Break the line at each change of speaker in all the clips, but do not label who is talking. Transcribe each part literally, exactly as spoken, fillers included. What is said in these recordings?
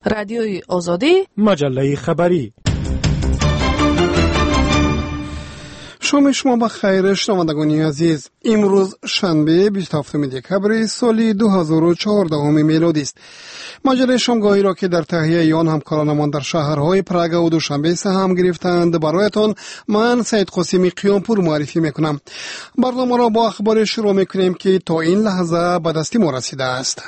رادیوی آزادی،
مجله خبری.
شما شما بخیر شنوندگان عزیز. امروز شنبه بیست و هفتم دکبر سال دو هزار و چهارده میلادی است. مجله شامگاهی را که در تهیه آن همکارانمان در شهرهای پراگ و دوشنبه سهم گرفتند برایتان من سید قاسمی قیامپور معرفی میکنم. برنامه را با اخبار شروع میکنیم که تا این لحظه به دست ما رسیده است.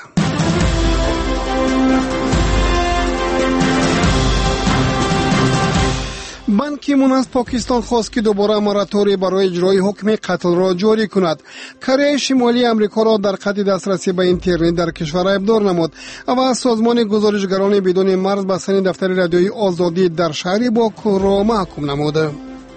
بان کی مون از پاکستان خواست که دوباره موراتوری برای اجرای حکم قتل را جاری کند. کره شمالی امریکا را در قطع دسترسی به اینترنت در کشور ابدار نمود و از سازمان گزارشگران بدون مرز بستن دفتر رادیوی آزادی در شهر باکو را محکوم نمود.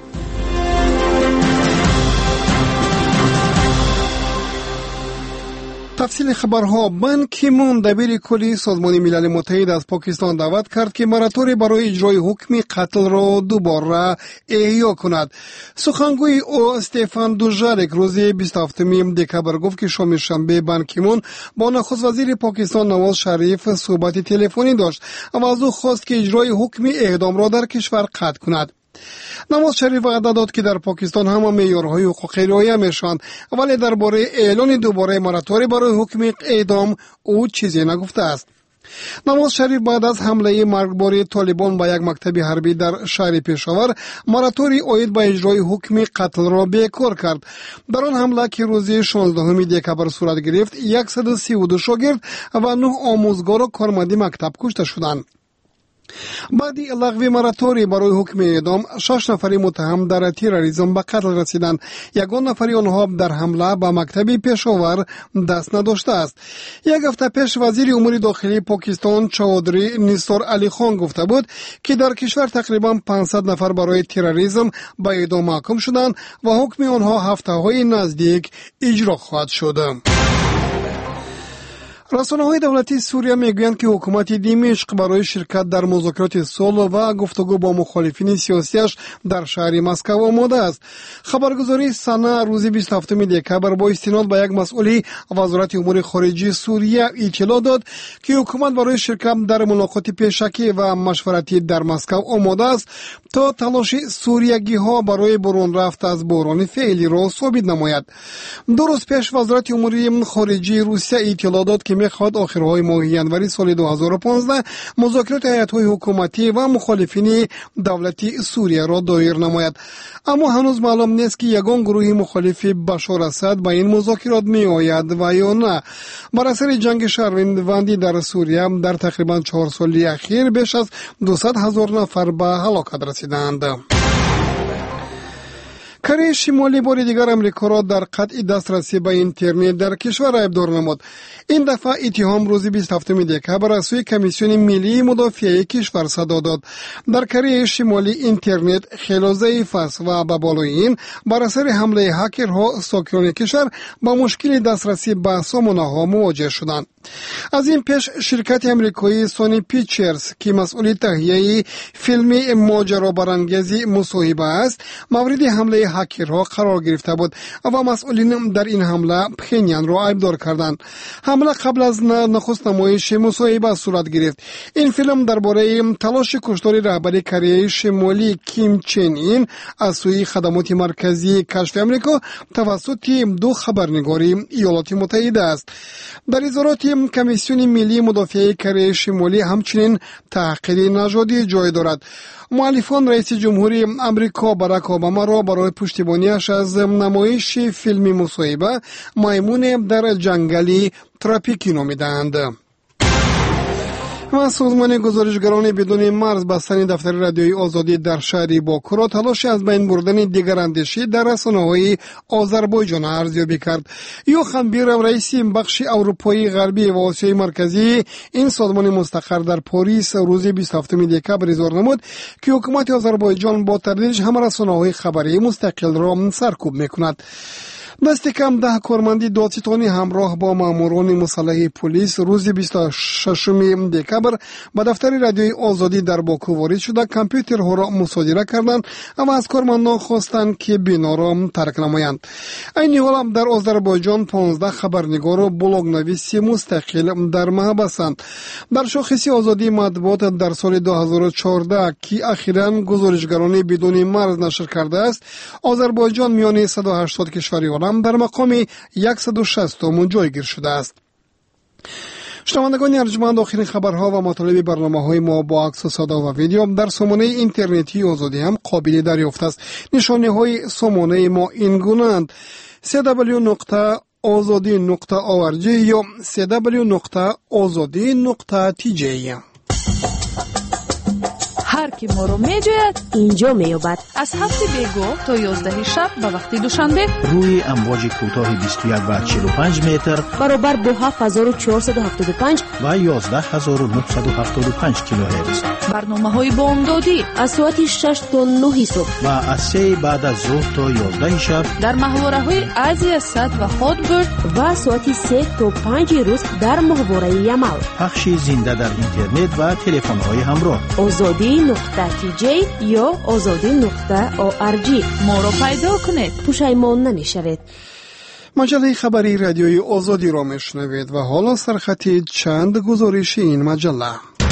تفصیل خبرها. بان کی مون دبیر کلی سازمان ملل متحد از پاکستان دعوت کرد که موراتوری برای اجرای حکم قتل را دوباره احیا کند. سخنگوی او استفان دوژارک روز بیست و هفتم دکبر گفت که شام شنبه بان کی مون با نخست وزیر پاکستان نواز شریف صحبت تلفنی داشت و از او خواست که اجرای حکم اعدام را در کشور قطع کند. نواز شریف وعده داد که در پاکستان همه معیارهای حقوقی رعایت میشوند، ولی درباره اعلان دوباره موراتوری برای حکم اعدام او چیزی نگفته است. نواز شریف بعد از حمله مرگبار طالبان به یک مکتب حربی در شهر پشاور موراتوری عاید به اجرای حکم قتل را بیکار کرد. در آن حمله که روز شانزدهم دکبر صورت گرفت صد و سی و دو شاگرد و نه آموزگار و کارمند مکتب کشته شدند. بعدی لغو موراتوری برای حکم اعدام شش نفر متهم در تروریسم به قتل رسیدند. یگان نفر آنها در حمله به مکتب پشاور دست نداشته است. یک هفته پیش وزیر امور داخلی پاکستان چودری نیسار علی خان گفته بود که در کشور تقریبا پانصد نفر برای تروریسم به اعدام محکوم شدند و حکم آنها هفته های نزدیک اجرا خواهد شد. رسانه‌های دولتی سوریه میگویند که حکومت دمشق برای شرکت در مذاکرات صلح و گفتگو با مخالفین سیاسیش در شهر مسکو آماده است. خبرگزاری سنا روز بیست و هفتم دکبر با استناد به یک مسئول وزارت امور خارجه سوریه اطلاع داد که حکومت برای شرکت در ملاقات پیشکی و مشورتی در مسکو آماده است تا تلاش سوریگی‌ها برای برون رفت از بحران فعلی را ثابت نماید. دو روز پیش وزارت امور خارجه روسیه اطلاع داد که میخواد آخرهای ماه ینوری سال دو هزار و پانزده مذاکرات هیئت‌های حکومتی و مخالفین دولتی سوریه را دایر نماید. اما هنوز معلوم نیست که یگان گروه مخالف بشار اسد به این مذاکرات می آید و یا نه. بر اثر جنگ شهروندی در سوریه در تقریبا چهار سال اخیر بیش از دویست هزار نفر به هلاکت رسیدند. کره شمالی بار دیگر امریکا را در قطع دسترسی به اینترنت در کشور ابدار نمود. این دفعه اتهام روز بیست و هفتم دکبر از سوی کمیسیون ملی مدافعه کشور صدا داد. در کره شمالی اینترنت خیلی ضعیف است و به بالای این بر اثر حمله هکرها ساکنان کشور با مشکل دسترسی به سامانه‌ها مواجه شدند. از این پیش شرکت امریکایی سونی پیکچرز که مسئول تهیه فیلم ماجرا برانگیز مصاحبه است مورد حمله هکرها قرار گرفته بود و مسئولین در این حمله پخینیان را ابدار کردند. حمله قبل از نخست نمایش مصاحبه صورت گرفت. این فیلم درباره تلاش کشتار رهبر کره شمالی کیم چن این از سوی خدمات مرکزی کشف امریکا توسط دو خبرنگاری ایالات متحده است. در اظهارات کمیسیون ملی مدافعه کره شمالی همچنین تحقیر نژادی جای دارد. مؤلفان رئیس جمهوری امریکا باراک اوباما را برای پشتیبانیش از نمایش فیلم مصاحبه میمون در جنگلی تروپیکی نامیدند. و سازمان گزارشگران بدون مرز بستن دفتر رادیوی آزادی در شهر باکو را تلاش از بین بردن دیگر اندیشه در رسانه‌های آذربایجان ارزیابی کرد. یوخان بیرم رئیس بخش اروپایی غربی و آسیای مرکزی این سازمان مستقر در پاریس روز بیست و هفتم دکبر اظهار نمود که حکومت آذربایجان با تردیدش هم رسانه‌های خبری مستقل را سرکوب می‌کند. دست کم ده کارمند دادستانی همراه با ماموران مسلح پلیس روز بیست و ششم دکبر به دفتر رادیوی آزادی در باکو وارد شده کامپیوترها را مصادره کردند و از کارمندان خواستند که بنا را ترک نمایند. این حال در آذربایجان پانزده خبرنگار و بلاگ نویس مستقل در محبسند. در شاخص آزادی مطبوعات در سال دو هزار و چهارده که اخیراً گزارشگران بدون مرز نشر کرده است، آذربایجان میان صد و هشتاد کشوری عالم در مقام صد و شصت جایگیر شده است. شنوندگان ارجمند، آخرین خبرها و مطالب برنامه‌های ما با عکس و صدا و ویدیو در سامانه اینترنتی آزادی هم قابل دریافت است. نشانه‌های سامانه ما این گونه‌اند: دبلیو دبلیو دبلیو نقطه آزادی نقطه او ار جی یا دبلیو دبلیو دبلیو نقطه آزادی نقطه تی جی.
هر کی ما رو میجوید اینجا میابد. از هفت بیگو تا یازده شب به وقت دوشنبه
روی امواج کوتاه بیست و یک و چهل و پنج متر
برابر با هفت هزار و چهارصد و هفتاد و پنج
و یازده هزار و نهصد و هفتاد و پنج کیلوهرتز.
برنامه های بامدادی
از ساعت شش تا نه صبح
و از سه بعد از ظهر تا یازده شب
در محوره های آزیا صد و هادبرد
و ساعت سه تا پنج روز در محوره یمل.
پخش زنده در اینترنت و تلفن های همراه.
آزادی نقطه تی جی یا آزادی نقطه او ار جی.
ما رو پیدا کنید،
پشیمان نمیشوید.
مجله خبری رادیوی آزادی را میشنوید و حالا سرخطی چند گزارش این مجله.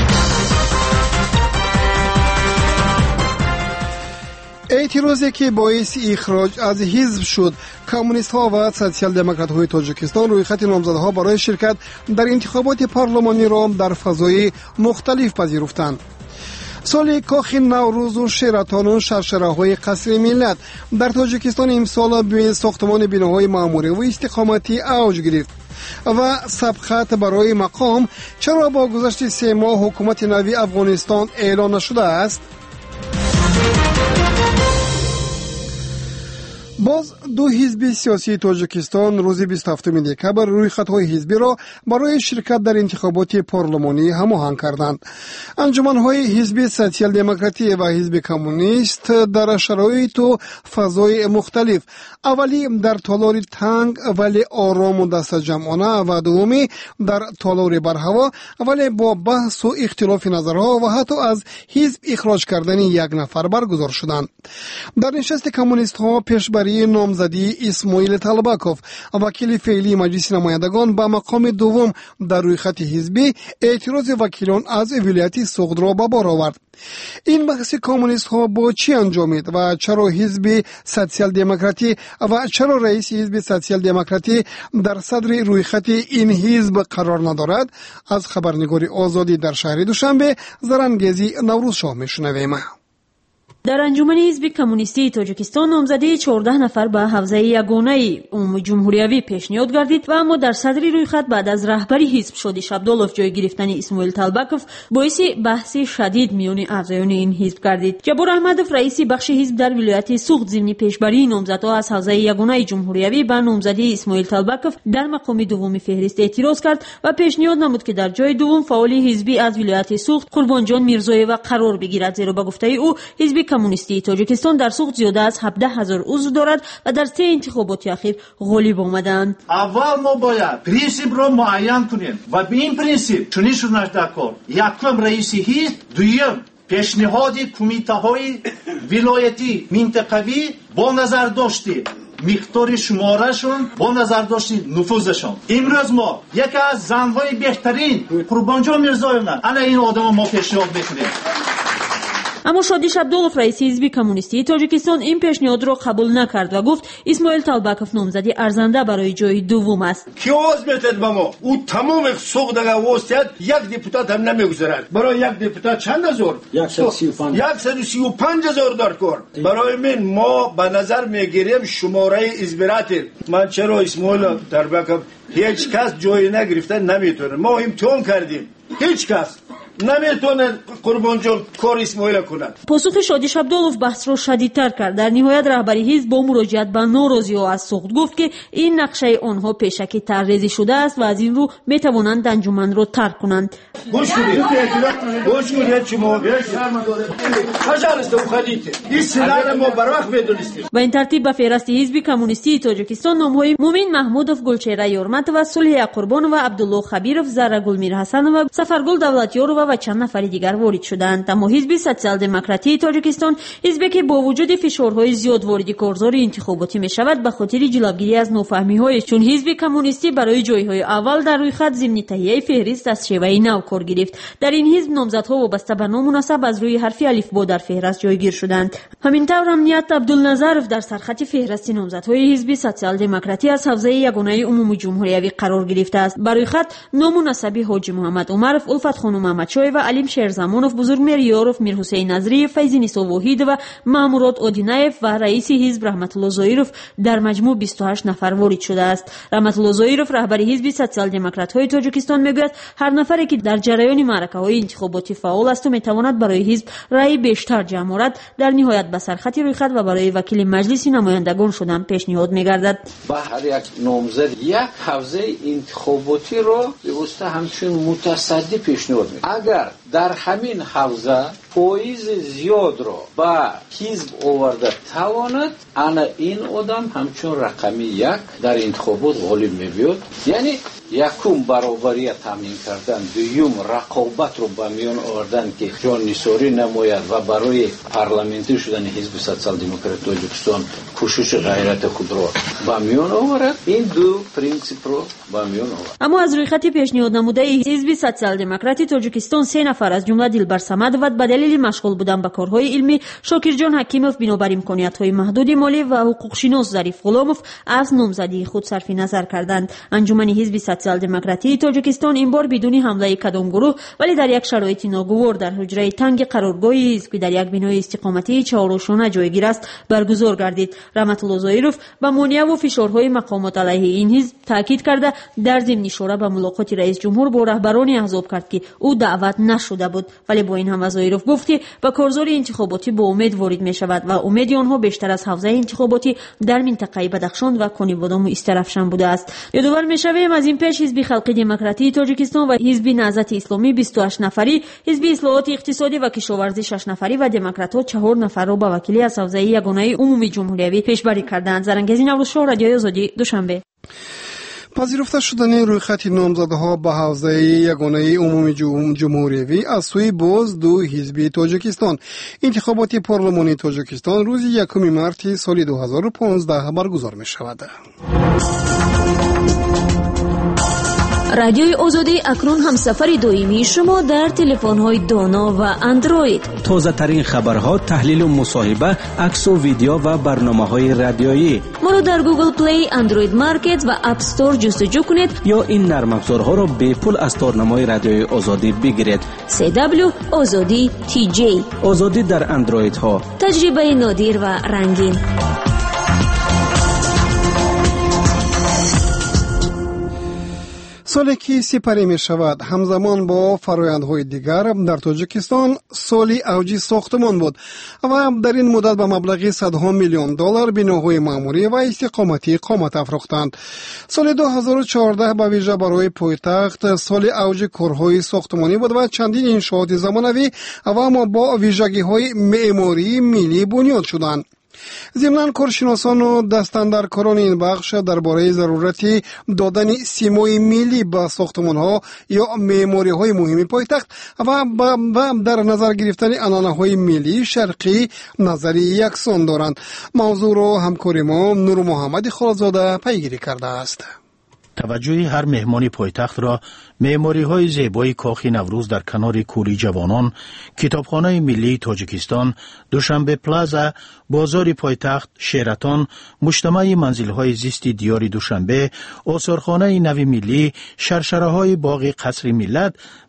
اعتراضی که باعث اخراج از حزب شد، کمونیست ها و سوسیال دموکرات های تاجیکستان روی خط نامزدها برای شرکت در انتخابات پارلمانی را در فضای مختلف پذیرفتند. سال کاخ نوروز و شراتان و شرشره‌های قصر ملت در تاجیکستان امسال به ساختمان بناهای معموری و استقامتی اوج گرفت و سبقت برای مقام چرا با گذشت سه ماه حکومت نوی افغانستان اعلان نشده است؟ باز دو حزب سیاسی تاجیکستان روز بیست و هفتم دکبر روی خطهای حزبی را برای شرکت در انتخابات پارلمانی هماهنگ کردند. انجمن‌های حزب سوسیال دموکراتی و حزب کمونیست در شرایط و فضای مختلف، اولی در تالار تنگ ولی آرام و دست جمعانه و دومی در تالار برهوا ولی با بحث و اختلاف نظرها و حتی از حزب اخراج کردن یک نفر برگزار شدند. در نشست کمونیست ها پیشبری نامزدی اسماعیل طلبکوف، وکیل فعلی مجلس نمایندگان، به مقام دوم در روی خط حزبی اعتراض وکیلان از ولایت سوغد را به بار آورد. این بحث کمونیست ها با چی انجامید و چرا حزب سوسیال دموکراتی و چرا رئیس حزب سوسیال دموکراتی در صدر روی خط این حزب قرار ندارد؟ از خبرنگار آزادی در شهر دوشنبه زرنگیزی نوروز شاه میشنویم.
در انجمن حزب کمونیستی تاجیکستان نامزدی چهارده نفر به حوزه یگانه عمومی جمهوریوی پیشنهاد گردید و اما در صدر روی خط بعد از رهبری حزب شادیش عبدالله جای گرفتن اسماعیل طلبکوف باعث بحث شدید میان اعضایان این حزب گردید. جبار احمدوف رئیس بخش حزب در ولایت سوغد ضمن پیشبری نامزدها از حوزه یگانه جمهوریوی به نامزدی اسماعیل طلبکوف در مقام دوم فهرست اعتراض کرد و پیشنهاد نمود که در جای دوم فعال حزبی از ولایت سوغد قربانجان میرزایeva قرار بگیرد، زیرا به گفته او حزب کمونیستی تاجیکستان در سوغد زیاده از هفده هزار عضو دارد و در سه انتخابات اخیر غالب آمدند.
اول ما باید پرینسیپ را معین کنیم و به این پرینسیپ چنین شدنش در کار: یکم رئیس حزب، دویم پیشنهاد کمیته های ولایتی منطقوی با نظر داشتی مقدار شمارهشون با نظر داشتی نفوذشون. امروز ما یکی از زنهای بهترین قربانجان میرزایevna انا این آدم ما پیشنهاد میکنیم.
اما شادیش عبدالله رئیس حزب کمونیستی تاجیکستان این پیشنهاد را قبول نکرد و گفت اسماعیل طلبکوف نامزدی ارزنده برای جای دوم است.
کی عوض میتد با ما او تمام سوق دیگه واسطه یک دپوتات هم نمیگذارد. برای یک دپوتات چند هزار؟ صد و سی و پنج هزار دار کار. برای من ما به نظر میگیریم شماره ازبرات. من چرا اسماعیل طلبکوف هیچ کس جای نگرفته نمیتونه. ما امتحان کردیم، هیچ کس نمیتونه قربان جان کار اسماعیل کند.
پاسخ شادی شبدالوف بحث را شدیدتر کرد. در نهایت رهبری حزب با مراجعت به ناراضی‌ها از سوخت گفت که این نقشه آنها پیشکی طرح‌ریزی شده است و از این رو میتوانند انجمن را ترک کنند.
گوش کنید گوش کنید شما خجالت خدیته این سلاح ما بر وقت میدونستیم.
با این ترتیب به فهرست حزب کمونیستی تاجیکستان نام‌های مومین محمودوف، گلچهره یورمتوف، صلح قربانوف، عبدالله خبیرов، زرگل میرحسنوف، سفرگل دولتیارova و چند نفر دیگر وارد شدند. اما حزب سوسیال دموکراتی تاجیکستان حزبی که با وجود فشارهای زیاد وارد کارزار انتخاباتی میشود به خاطر جلوگیری از نافهمی‌های چون حزب کمونیستی برای جایهای اول در رویخط ضمن تهیه فهرست از شیوه نو کار گرفت. در این حزب نامزدها وابسته به نامناسب از روی حرف الفبا در فهرست جایگیر شدند. همینطور امنیت عبدالنظرov در سرخط فهرست نامزدهای حزب سوسیال دموکراتی از حوزه یگانه عمومی جمهوریوی قرار گرفته است. برای خط نامناسبی حاجی محمد عمرov، الفت خانم محمدشاه و علیم شیرزمانوف، بزرگمیر یاروف، میرحسین نظری، فیضی نیسا واحد و مامورات اودینایف و رئیس حزب رحمت الله زایروف در مجموع بیست و هشت نفر وارد شده است. رحمت الله زایروف رهبر حزب سوسیال دموکرات های تاجیکستان میگوید هر نفری که در جریان معرکه های انتخاباتی فعال است و میتواند برای حزب رأی بیشتر جمع آورد در نهایت به سرخط رویخط و برای وکیل مجلس نمایندگان شدن پیشنهاد میگردد.
با هر یک نامزد یک حوزه انتخاباتی را درسته همچون متصدی پیشنهاد میکنه. اگر در همین حوزه پاییز زیاد را با حزب آورده تواند، انا این آدم همچون رقمی یک در انتخابات غالب میبیاد. یعنی یکم برابری تامین کردن، دوم رقابت رو به میان آوردن که جان نثاری نماید و برای پارلمانتی شدن حزب سوسیال دموکرات تاجیکستان کوشش غیرت خود را به میان آورد. این دو پرینسیپ رو به میان آورد.
اما از روی خط پیشنهاد نموده حزب سوسیال دموکراتی تاجیکستان سه نفر از جمله دلبر صمدوف به دلیل مشغول بودن به کارهای علمی، شاکرجان حکیموف بنابر امکانیت‌های محدود مالی و حقوقشناس ظریف غلاموف از نامزدی خود صرف نظر کردند. انجمن حزب سوسیال دموکراتی تاجیکستان این بار بدون حمله کدام گروه ولی در یک شرایط ناگوار در حجره تنگ قرارگاه حزب که در یک بنای استقامتی چهارشانه جایگیر است برگزار گردید. رحمت الله زایروف با مانع و فشارهای مقامات علیه این حزب تاکید کرده در ضمن اشاره به ملاقات رئیس جمهور با رهبران احزاب کرد که او دعوت نشده بود، ولی با این هم زایروف گفت که با کارزار انتخاباتی با امید وارد می شود و امید آنها بیشتر از حوزه انتخاباتی در منطقه بدخشان و کنیبادام و استرافشان بوده است. یادآور می شویم از این پیش حزب خلق دموکراتی تاجیکستان و حزب نهضت اسلامی بیست و هشت نفری، حزب اصلاحات اقتصادی و کشاورزی شش نفری و دموکرات‌ها چهار نفر را به وکیلی از حوزه یگانه عمومی جمهوریوی پیشبری کردند. زرنگزی نوروزشاه، رادیوی آزادی، دوشنبه.
پذیرفته شدن رویخط نامزدها به حوزه یگانه عمومی جمهوریوی از سوی باز دو حزب تاجیکستان. انتخابات پارلمانی تاجیکستان روز یکم مارس سال دو هزار و پانزده برگزار می شود.
رادیوی آزادی اکنون همسفر دائمی شما در تلفن‌های دانا و اندروید.
تازه ترین خبرها، تحلیل و مصاحبه، عکس و ویدیو و برنامه‌های رادیویی.
ما را در گوگل پلی، اندروید مارکت و اپ استور جستجو کنید
یا این نرم افزارها را به پول از تارنمای رادیوی آزادی بگیرید.
سی دبلیو آزادی تی جی.
آزادی در اندروید ها.
تجربه نادر و رنگین.
سالی که سپری می شود همزمان با فرآیندهای دیگر در تاجیکستان سالی اوج ساختمان بود و در این مدت به مبلغ صدها میلیون دلار بناهای معمولی و استقامتی قامت افروختند. سال دو هزار و چهارده به ویژه برای پایتخت سال اوج کارهای ساختمانی بود و چندین انشاءات زمانوی و اما با ویژگی‌های معماری ملی بنیاد شدند. ضمناً کارشناسان و دستاندرکاران این بخش درباره ضرورت دادن سیمای ملی به ساختمان‌ها یا معماری‌های مهم پایتخت و در نظر گرفتن عنعنه‌های ملی شرقی نظری یکسان دارند. موضوع را همکار ما نور محمد خالزاده پیگیری کرده است.
توجه هر مهمان پایتخت را معماری های زیبای کاخ نوروز در کنار کوری جوانان، کتابخانه ملی تاجیکستان، دوشنبه پلازا، بازار پایتخت، شیراتون، مجتمع منزل های زیست دیار دوشنبه، آثارخانه نو ملی، شرشره های باغ قصر ملت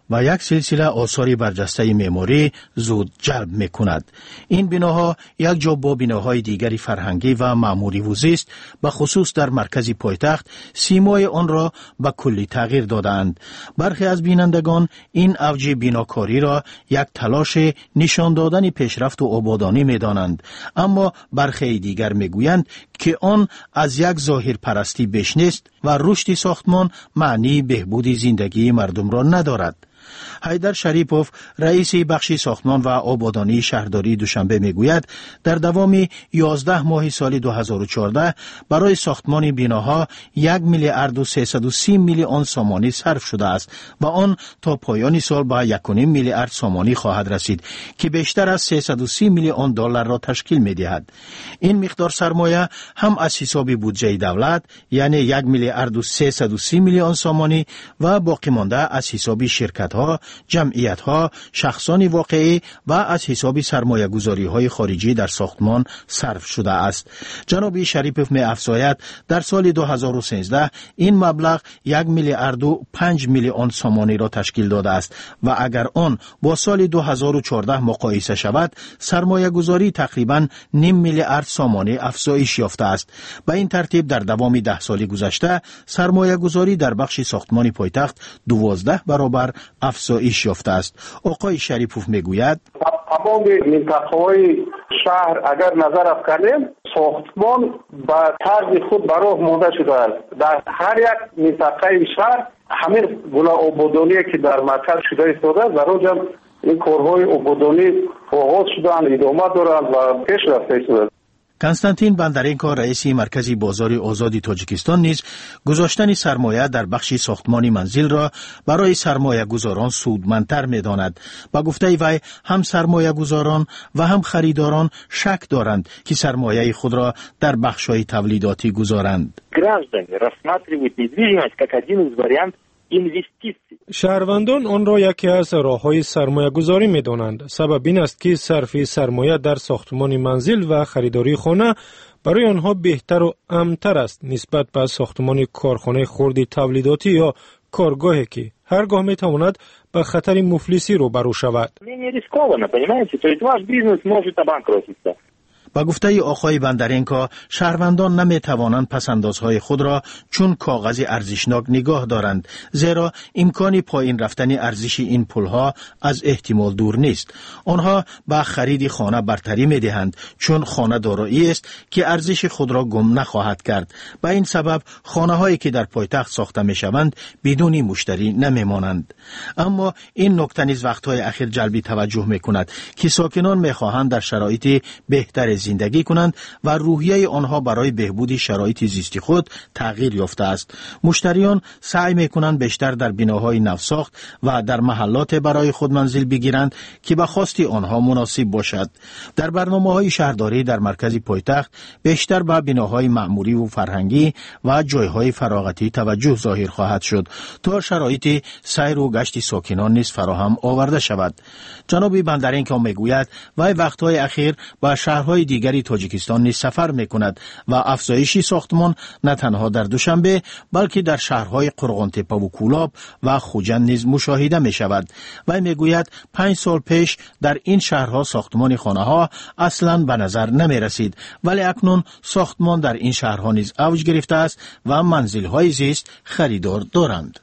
و یک سلسله آثار برجسته معماری زود جلب می‌کند. این بناها یک جا با بناهای دیگری فرهنگی و معماری و زیست به خصوص در مرکز پایتخت سیمای آن را به کلی تغییر دادند. برخی از بینندگان این اوج بناکاری را یک تلاش نشان دادن پیشرفت و آبادانی می‌دانند، اما برخی دیگر می‌گویند که آن از یک ظاهر پرستی بیش نیست و رشد ساختمان معنی بهبود زندگی مردم را ندارد. حیدر شریپوف رئیس بخش ساختمان و آبادانی شهرداری دوشنبه میگوید در دوام یازده ماه سال دو هزار و چهارده برای ساختمان بناها یک میلیارد و سیصد و سی میلیون سومانی صرف شده است و آن تا پایان سال به یک و نیم میلیارد سومانی خواهد رسید که بیشتر از سیصد و سی میلیون دلار را تشکیل میدهد. این مقدار سرمایه هم از حساب بودجه دولت یعنی یک میلیارد و سیصد و سی میلیون سومانی و باقی مانده از حساب شرکت ها، جمعیت ها، شخصان واقعی و از حساب سرمایه گذاری های خارجی در ساختمان صرف شده است. جناب شریپوف می افزاید در سال دو هزار و سیزده این مبلغ یک میلیارد و پنج میلیون سومانی را تشکیل داده است و اگر آن با سال دو هزار و چهارده مقایسه شود سرمایه گذاری تقریبا نیم میلیارد سومانی افزایش یافته است. به این ترتیب در دوام ده سال گذشته سرمایه گذاری در بخش ساختمان پایتخت دوازده برابر افزایش یافته است. آقای شریپوف میگوید
تمام منطقه‌های شهر اگر نظر افکنیم ساختمان به طرز خود براه مانده شده است. در هر یک منطقه شهر همین گونه آبادانی که در مرکز شده ایستاده است، در آنجا این کارهای آبادانی آغاز شدن، ادامه دارند و پیش رفته است.
کنستانتین بندرینکو رئیس مرکز بازار آزاد تاجیکستان نیز گذاشتن سرمایه در بخش ساختمان منزل را برای سرمایه گذاران سودمندتر می داند. با گفته وی هم سرمایه گذاران و هم خریداران شک دارند که سرمایه خود را در بخش‌های تولیداتی گذارند.
Граждане рассматривают недвижимость как один из вариантов инвестиций.
شهروندان آن را یکی از راه‌های سرمایه گذاری می دانند. سبب این است که صرف سرمایه در ساختمان منزل و خریداری خانه برای آنها بهتر و امن‌تر است نسبت به ساختمان کارخانه خرد تولیداتی یا کارگاهی که هرگاه می تواند به خطر مفلسی روبرو شود.
Менее рискованно, понимаете? То есть ваш бизнес может обанкротиться.
با گفته آقای بندرینکو شهروندان نمی توانند پسندازهای خود را چون کاغذ ارزشناک نگاه دارند، زیرا امکان پایین رفتن ارزش این پولها از احتمال دور نیست. آنها به خرید خانه برتری می دهند چون خانه دارایی است که ارزش خود را گم نخواهد کرد. به این سبب خانه هایی که در پایتخت ساخته می شوند بدون مشتری نمی مانند. اما این نکته نیز وقتهای اخیر جلب توجه می کند که ساکنان می خواهند در شرایط بهتر زندگی کنند و روحیه آنها برای بهبود شرایط زیستی خود تغییر یافته است. مشتریان سعی می‌کنند بیشتر در بناهای نوساخت و در محلات برای خود منزل بگیرند که به خواست آنها مناسب باشد. در برنامه‌های شهرداری در مرکز پایتخت بیشتر به بناهای معموری و فرهنگی و جایهای فراغتی توجه ظاهر خواهد شد تا شرایط سیر و گشت ساکنان نیز فراهم آورده شود. جناب بندرینکو میگوید وی وقتهای اخیر به شهرهای دیگری تاجیکستان نیز سفر میکند و افزایش ساختمان نه تنها در دوشنبه بلکه در شهرهای قرغانتپه و کولاب و خوجند نیز مشاهده می شود. و میگوید پنج سال پیش در این شهرها ساختمان خانه ها اصلا به نظر نمی رسید، ولی اکنون ساختمان در این شهرها نیز اوج گرفته است و منزل های زیست خریدار دارند.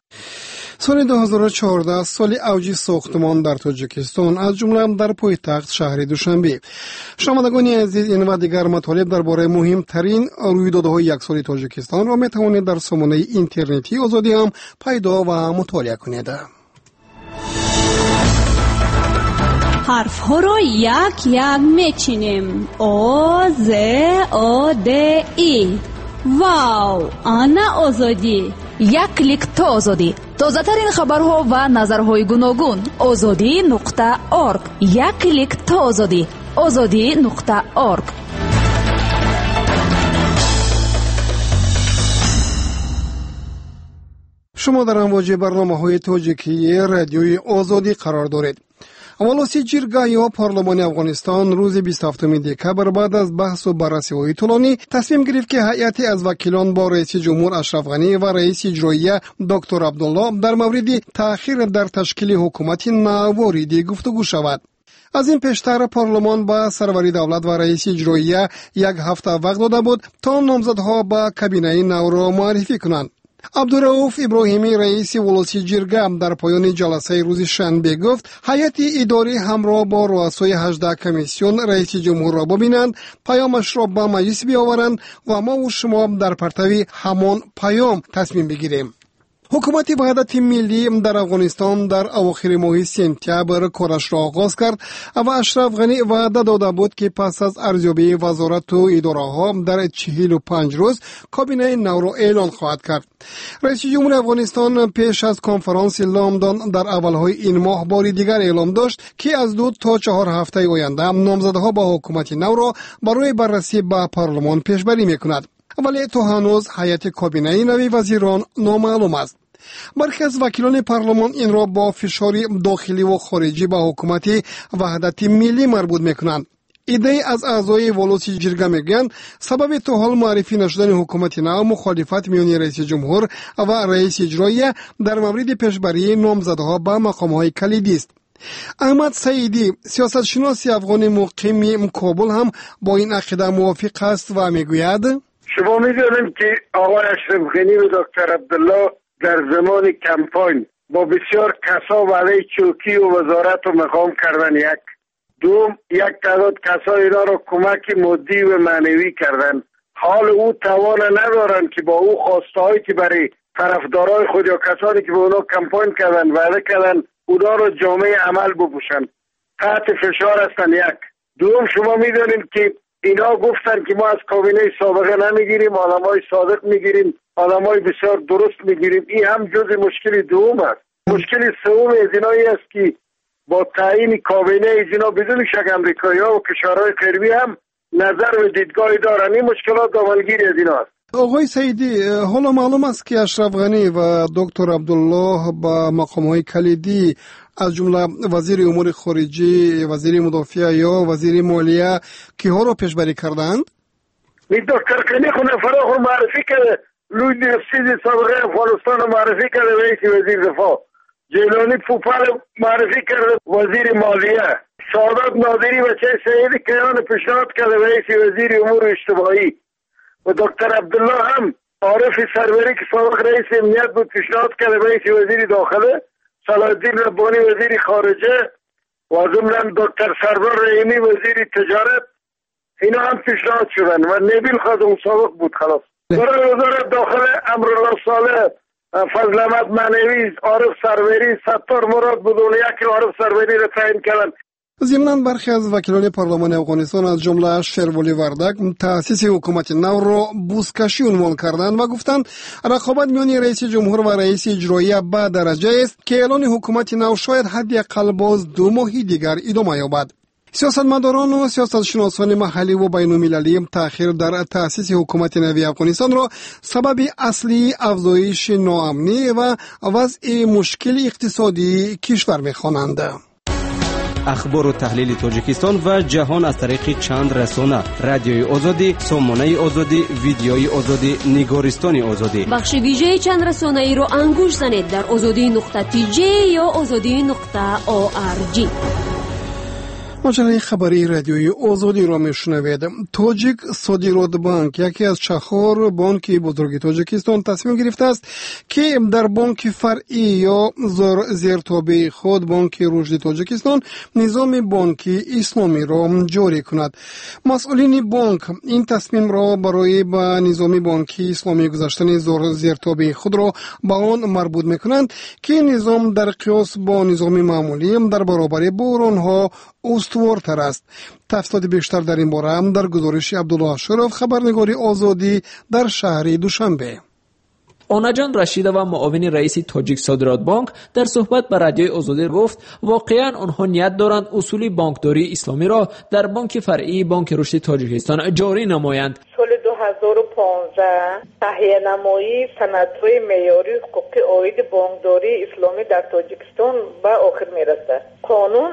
سال دو هزار و چهارده سال اوج ساختمان در تاجیکستان از جمله هم در پایتخت شهر دوشنبه. شنوندگان عزیز، این و دیگر مطالب درباره مهمترین رویدادهای یک سال تاجیکستان را می توانید در سامانه اینترنتی آزادی هم پیدا و مطالعه کنید.
حرف ها را یک یک میچینیم. او ز او د ای. واو، آنا آزادی.
یک کلیک تا آزادی. تازه ترین خبرها و نظرهای گوناگون. آزادی نقطه اورگ. یک کلیک تا آزادی. آزادی نقطه اورگ.
شما در امواج برنامه های تاجیکی رادیوی آزادی قرار دارید. ولوسی جرگه یا پارلمان افغانستان روز بیست و هفتم دکبر بعد از بحث و بررسی‌های طولانی تصمیم گرفت که هیئتی از وکیلان با رئیس جمهور اشرف غنی و رئیس اجرایی دکتر عبدالله در مورد تأخیر در تشکیل حکومت نوآوری گفتگو شود. از این پیشتر پارلمان با سروری دولت و رئیس اجرایی یک هفته وقت داده بود تا نامزدها با کابینه نو را معرفی کنند. عبدالرؤوف ابراهیمی رئیس ولوسی جرگه در پایان جلسه روز شنبه گفت هیئت اداری همراه با رؤسای هجده کمیسیون رئیس جمهور را ببینند، پیامش را به مجلس بیاورند و ما و شما در پرتو همان پیام تصمیم بگیریم. حکومت وحدت ملی در افغانستان در اواخر ماه سپتامبر کارش را آغاز کرد و اشرف غنی وعده داده بود که پس از ارزیابی وزارت و اداره ها در چهل و پنج روز کابینه نو را اعلان خواهد کرد. رئیس جمهور افغانستان پیش از کنفرانس لندن در اولهای این ماه بار دیگر اعلام داشت که از دو تا چهار هفته آینده نامزدها با حکومت نو را برای بررسی به پارلمان پیشبری میکند. ولی تا هنوز هیئت کابینه نوی وزیران نامعلوم است. برخی از وکیلان پارلمان این را با فشار داخلی و خارجی به حکومت وحدت ملی مربوط میکنند. ایده از اعضای ولوسی جرگه میگن سبب تا حال معرفی نشدن حکومت نو مخالفت میان رئیس جمهور و رئیس اجرایی در مورد پیشبری نامزدها به مقامهای کلیدی است. احمد سعیدی سیاستشناس افغان مقیم کابل هم با این عقیده موافق است و میگوید
شما میدونید که آقای اشرف غنی و دکتر عبدالله در زمان کمپاین با بسیار کسا ولی چوکی و وزارت و مقام کردن، یک دوم یک تعداد کسا اینا را کمک مادی و معنوی کردن. حال او توان ندارن که با او خواسته هایی که برای طرفدارای خود یا کسانی که با اونا کمپاین کردن وعده کردن اونا را جامعه عمل بپوشن. تحت فشار هستن. یک دوم شما میدونید که اینا گفتن که ما از کابینه سابقه نمیگیریم، آدمای صادق میگیریم، آدمای بسیار درست میگیریم. این هم جز مشکل دوم است. مشکل سوم از اینایی است که با تعیین کابینه از اینا بدون شک امریکایی‌ها و کشورهای غربی هم نظر و دیدگاهی دارن. این مشکلات دامنگیری از اینا است.
آقای سعیدی، حالا معلوم است که اشرف غنی و دکتر عبدالله با مقامهای کلیدی از جمله وزیر امور خارجه، وزیر مدافع یا وزیر مالیه که ها را پیشبری کردند؟
می دکتر غنی خود فرا خود معرفی کرده، لوی دیرسیزی سابقه افغانستان رو معرفی کرده رئیس وزیر دفاع، جیلانی پوپل معرفی کرده وزیر مالیه، سعادت نادری بچه سعید کیان پیشنهاد کرده رئیس وزیر امور اجتماعی و دکتر عبدالله هم عارف سروری که سابق رئیس امنیت بود پیشنهاد کرده رئیس وزیر داخله، صلاح الدین ربانی وزیر خارجه و ضمن دکتر سرور رحیمی وزیر تجارت، اینا هم پیشنهاد شدن و نبیل خادم سابق بود. خلاص برای وزارت داخله امرالله صالح، فضل احمد معنوی، عارف سروری، ستار مراد بدون یکی عارف سروری را تعیین کردن.
ضمناً برخی از وکیلان پارلمان افغانستان از جمله شیرولی وردک تأسیس حکومت نو را بوزکشی عنوان کردند و گفتند رقابت میان رئیس جمهور و رئیس اجرایی به درجه است که اعلان حکومت نو شاید حداقل باز دو ماهی دیگر ادامه یابد. سیاستمداران و سیاستشناسان محلی و بین‌المللی تأخیر در تأسیس حکومت نوی افغانستان را سبب اصلی افزایش ناامنی و وضع مشکل اقتصادی کشور می‌خوانند.
اخبار و تحلیل تاجیکستان و جهان از طریق چند رسانه: رادیوی آزادی، سامانه آزادی، ویدیوی آزادی، نگارستان آزادی.
بخش ویژه چند رسانه ای را انگوش زنید در آزادی نقطه تی جی یا آزادی نقطه او آر جی.
مجله خبری رادیوی آزادی را میشنوید. تاجیک صادرات بانک، یکی از چهار بانک بزرگ تاجیکستان، تصمیم گرفته است که در بانک فرعی یا زیرتابع خود بانک رشد تاجیکستان نظام بانکی اسلامی را جاری کند. مسئولین بانک این تصمیم را برای به نظام بانکی اسلامی گذاشتن زیرتابع خود را به آن مربوط میکنند که نظام در قیاس با نظام معمولی در برابر بحران‌ها استوارتر است. تفصیلات بیشتر در این باره هم در گزارش عبدالله اشرف، خبرنگاری آزادی در شهر دوشنبه.
آناجان رشید و معاون رئیس تاجیک صادرات بانک در صحبت با رادیوی آزادی گفت واقعا آنها نیت دارند اصول بانکداری اسلامی را در بانک فرعی بانک رشد تاجیکستان جاری نمایند.
سال دو هزار و پانزده تهیه نمایی سندهای معیاری حقوقی عاید بانکداری اسلامی در تاجیکستان به آخر میرسد. قانون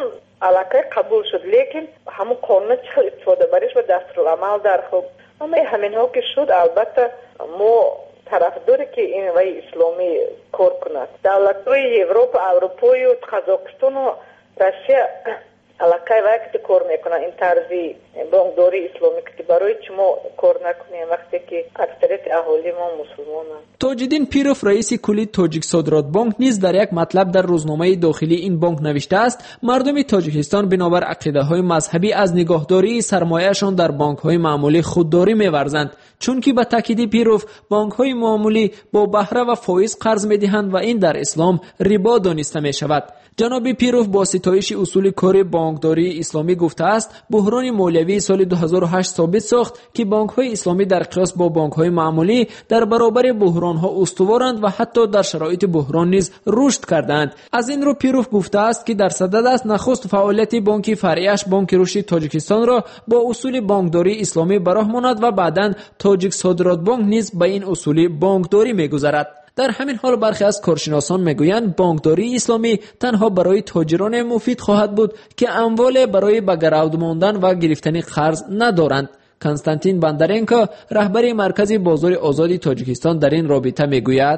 алакай қабул шуд, лекин ҳамун қонуна чихел истифода бариш ва дастурамал дар хуб. Ама ҳаминҳо ки шуд, албатта мо тарафдори ки ин вай исломӣ кор кунад. Давлатҳои Европа, Аврупою, Қазоқистону Россия алакай вай ки кор мекунад ин тарзи бонкдории исломӣ ки барои чӣ мо кор накунем вақте ки аксарияти аҳоли мо мусулмонанд.
тоҷиддин пиров раиси кулли Тоҷиксодротбонк низ дар як матлаб дар рӯзномаи дохилии ин бонк навиштааст: мардуми Тоҷикистон бинобар ақидаҳои мазҳабӣ аз нигоҳдории сармояашон дар бонкҳои маъмулӣ худдорӣ меварзанд, чунки ба таъкиди пиров бонкҳои маъмулӣ бо баҳра ва фоиз қарз медиҳанд ва ин дар ислом рибо дониста мешавад. ҷаноби пиров бо ситоиши усули кори бонкдории исломӣ гуфтааст: буҳрони молиявии соли ду ҳазору ҳашт собит сохт ки бонкҳои исломӣ дар қиёс бо бонкҳои маъмулӣ дар баробари буҳронҳо устуворанд ва ҳатто дар шароити буҳрон низ рушд карданд. аз ин рӯ пиров гуфтааст ки дар садад аст нахуст фаъолияти бонки фаръияш бонки рушди Тоҷикистонро бо усули бонкдории исломӣ бароҳ монад ва баъдан Тоҷиксодротбонк низ ба ин усули бонкдорӣ мегузарад. дар ҳамин ҳол бархе аз коршиносон мегӯянд, бонкдории исломӣ танҳо барои тоҷироне муфид хоҳад буд ки амволе барои ба гаравд мондан ва гирифтани қарз надоранд. Константин Бондаренко, раҳбари маркази бозори озоди Тоҷикистон, дар ин робита мегӯяд: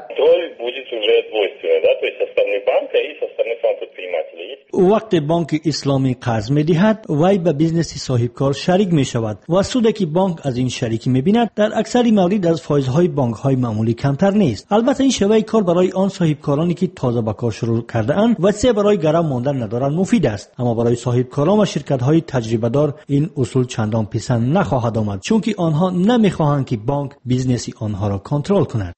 вақте бонки исломӣ қарз медиҳад, вай ба бизнеси соҳибкор шарик мешавад ва суде ки бонк аз ин шарикӣ мебинад дар аксари маврид аз фоизҳои бонкҳои маъмулӣ камтар нест. албатта ин шеваи кор барои он соҳибкороне ки тоза ба кор шурӯъ кардаанд ва се барои гарав мондан надоранд муфид аст, аммо барои соҳибкорон ва ширкатҳои таҷрибадор ин усул чандон писанд нахоҳад омад, чунки онҳо намехоҳанд ки бонк бизнеси онҳоро контрол кунад.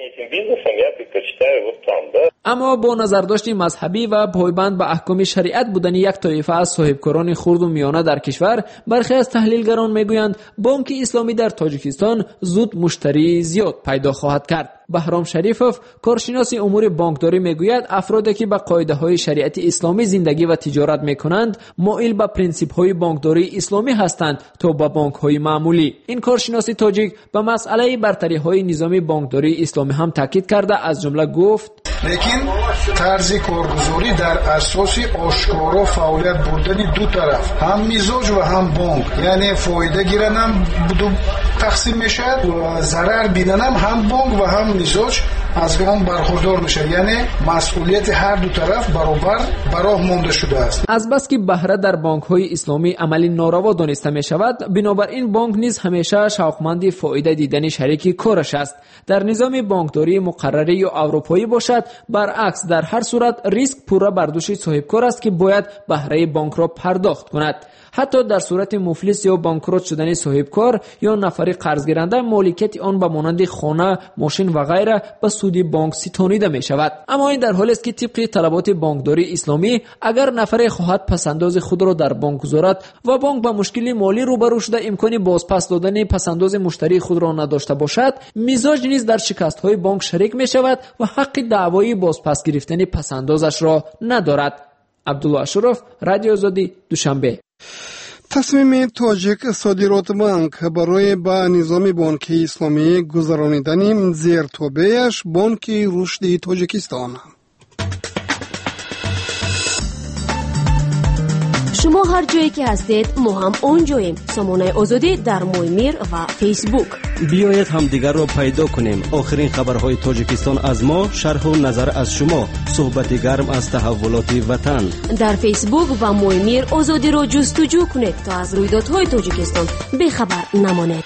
аммо бо назардошти мазҳабӣ ва пойбанд ба аҳкоми шариат будани як тоифа аз соҳибкорони хурду миёна дар кишвар, бархе аз таҳлилгарон мегӯянд, бонки исломӣ дар Тоҷикистон зуд муштарии зиёд пайдо хоҳад кард. баҳром шарифов, коршиноси умури бонкдорӣ, мегӯяд, афроде ки ба қоидаҳои шариати исломӣ зиндагӣ ва тиҷорат мекунанд, моил ба принсипҳои бонкдории исломӣ ҳастанд то ба бонкҳои маъмулӣ. ин коршиноси тоҷик ба масъалаи бартариҳои низоми бонкдории исломӣ ҳам таъкид карда, аз ҷумла гуфт:
лекин тарзи коргузорӣ дар асоси ошкоро фаъолият бурдани ду тараф, ҳам мизоҷ ва ҳам бонк, яъне фоида гиранам буду тақсим мешавад, зарар бинанам ҳам бонк ва ҳам мизоҷ аз он бархурдор мешавад, яъне масъулияти ҳар ду тараф баробар бароҳ монда шудааст.
азбаски баҳра дар бонкҳои исломӣ амали нораво дониста мешавад, бинобар ин бонк низ ҳамеша шавқманди фоида дидани шарики кораш аст. дар низоми бонкдории муқаррарӣ ё аврупоӣ бошад, баръакс дар ҳар сурат риск пурра бар дӯши соҳибкор аст ки бояд баҳраи бонкро пардохт кунад. ҳатто дар сурати муфлис ё банкрот шудани соҳибкор ё нафари қарзгиранда, моликияти он ба монанди хона, мошин ва ғайра ба суди бонк ситонида мешавад. аммо ин дар ҳолест ки тибқи талаботи бонкдории исломӣ, агар нафаре хоҳад пасандози худро дар бонк гузорад ва бонк ба мушкили молӣ рӯбарӯ шуда имкони бозпас додани пасандози муштарии худро надошта бошад, мизоҷ низ дар шикастҳои бонк шарик мешавад ва ҳаққи даъвои бозпас гирифтани пасандозашро надорад. абдулло ашуров, Радиои Озодӣ, Душанбе.
تصمیم تاجیک صادرات بانک برای با نظام بانکی اسلامی گذراندن زیرتوبه‌اش بانک رشد تاجیکستان.
شما هر جایی که هستید ما هم اونجاییم. سامانه آزادی در مویمیر و فیسبوک.
بیایید هم دیگر را پیدا کنیم. آخرین خبرهای تاجیکستان از ما، شرح و نظر از شما، صحبت گرم از تحولات وطن.
در فیسبوک و مویمیر آزادی را جستجو کنید تا از رویدادهای تاجیکستان بخبر نمانید.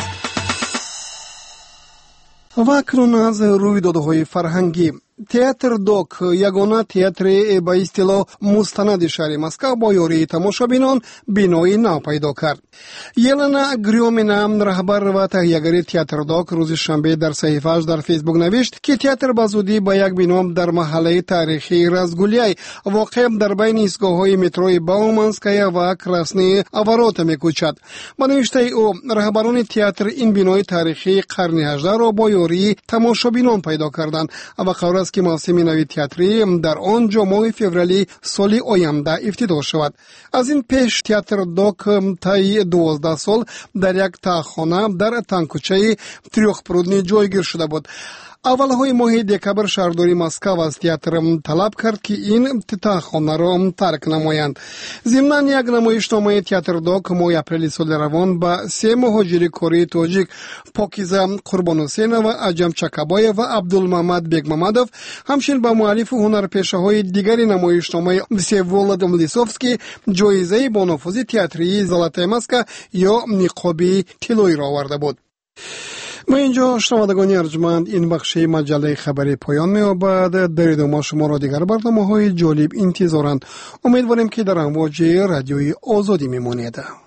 و اکنون از رویدادهای فرهنگی. театр док ягона театри ба истилоҳ мустанади шаҳри Москва бо ёрии тамошобинон бинои нав пайдо кард. Елена Грёмина, раҳбар ва таҳиягари театр док, рӯзи шанбе дар саҳифааш дар фейсбук навишт, ки театр ба зудӣ ба як бино дар маҳаллаи таърихии Разгулияй воқеъ дар байни истгоҳҳои метрои Бауманская ва Красные Ворота мекӯчад. Ба навиштаи ӯ, раҳбарони театр ин бинои таърихии қарни ҳаждаҳро бо ёрии тамошобинон пайдо карданд ва қарор аст ки мавсими нави театрӣ дар он ҷо моҳи феврали соли оянда ифтидо шавад. аз ин пеш театр док таи дувоздаҳ сол дар як таххона дар тангкӯчаи трёхпруднӣ ҷойгир шуда буд. اولهای ماه دکبر شهرداری مسکو از تئاتر طلب کرد که این افتتاح خانه را ترک نمایند. ضمن یک نمایشنامه تئاتر دو که ماه اپریل سال روان به سه مهاجر کره تاجیک پاکیزه قربانحسین و عجم چکبای و عبدالمحمد بیگمامدوف، همچنین به مؤلف هنرپیشه‌های دیگری نمایشنامه всеволод ملیسوفسکی جایزه بانفوذی تئاتری زلاتای مسکا یا نقابی طلایی را آورده بود. ما اینجا شنوندگان ارجمند این بخش مجله خبری پایان می‌یابد. در ادامه شما را دیگر برنامه‌های جالب انتظارند. امیدواریم که در امواج رادیوی آزادی میمانید.